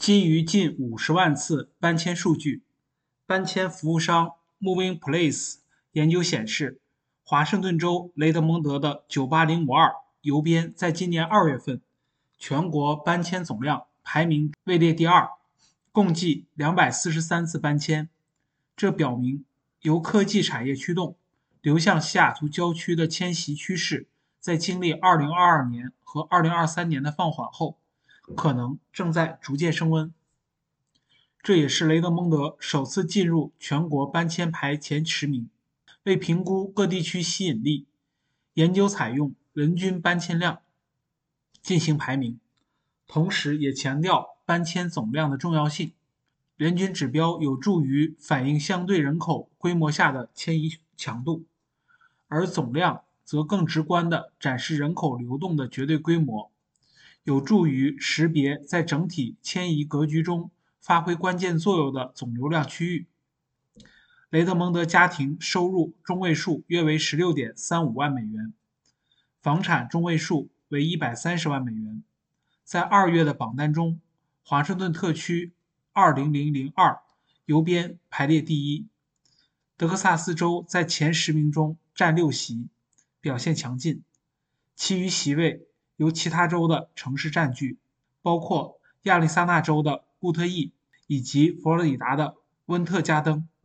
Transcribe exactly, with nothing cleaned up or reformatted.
基于近五十万次搬迁数据，搬迁服务商 Moving Place 研究显示，华盛顿州雷德蒙德的九八零五二邮编在今年二月份全国搬迁总量排名位列第二，共计两百四十三次搬迁。这表明由科技产业驱动流向西雅图郊区的迁徙趋势，在经历二零二二年和二零二三年的放缓后，可能正在逐渐升温。这也是雷德蒙德首次进入全国搬迁排前十名。为评估各地区吸引力，研究采用人均搬迁量进行排名，同时也强调搬迁总量的重要性。人均指标有助于反映相对人口规模下的迁移强度，而总量则更直观地展示人口流动的绝对规模，有助于识别在整体迁移格局中发挥关键作用的总流量区域。雷德蒙德家庭收入中位数约为 十六点三五万美元，房产中位数为一百三十万美元。在二月的榜单中，华盛顿特区二零零零二邮编排列第一，德克萨斯州在前十名中占六席，表现强劲。其余席位由其他州的城市占据，包括亚利桑那州的固特异以及佛罗里达的温特加登。